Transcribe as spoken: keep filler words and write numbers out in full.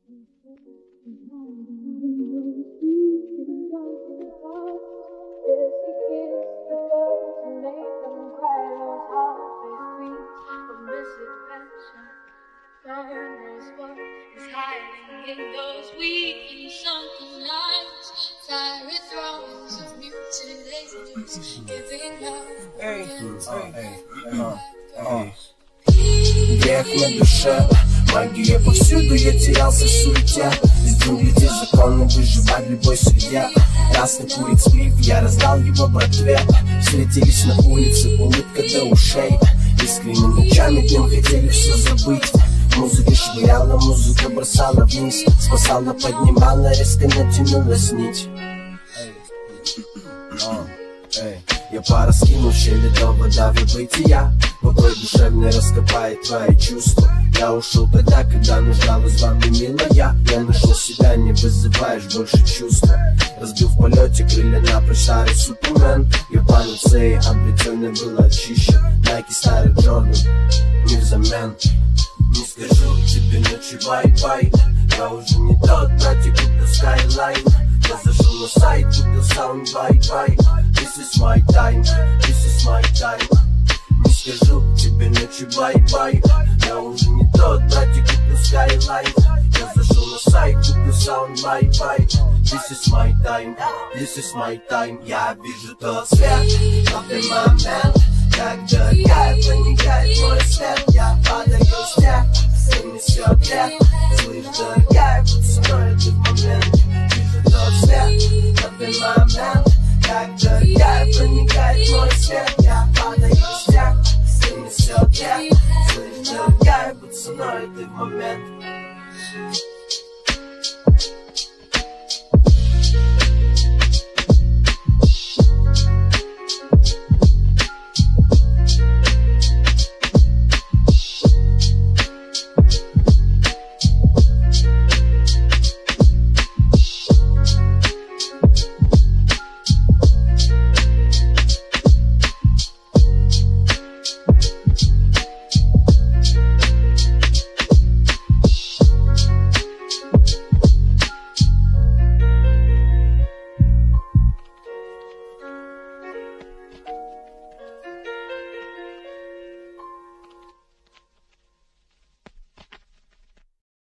In those weak and sunken lines, fiery thrones of mutilated angels giving up. Эй, эй, эй, грех на душе, магия повсюду, я терялся в суете. Из джунглей, где законно выживать в любой среде. Красный курит сплив, я раздал его братве. Встретились на улице, улыбка до ушей. Искренне ночами днем хотели все забыть. Музыка швыряла, музыка бросала вниз. Спасала, поднимала, резко натянулась нить. Я пара скинул щели до вода выбытия. Покой душевный раскопает твои чувства. Я ушел тогда, когда нуждалась вам не милая. Я нашел себя, не вызываешь больше чувства. Разбил в полете крылья напрочь старый супермен. Я панацея, обретенный был очищен. Найки старый Джордан, не взамен. Не скажу тебе ночи бай-бай. Я уже не тот, братик, купил Skyline. Я зашел на сайт, купил саунд бай-бай. This is my time, this is my time. Не скажу тебе ночи бай-бай. Я уже не тот, братик, купил Skyline. Я зашел на сайт, купил саунд бай-бай. This is my time, this is my time. Я вижу тот свет, тот момент, когда кайф проникает в мой свет. Я падаю с тех, кто несет грех. Слышь, дорогая, будь со мной ты в момент. Вижу тот свет, тот момент, когда кайф проникает в мой свет. Я падаю с тех, кто несет грех. Слышь, дорогая, будь со мной ты в момент.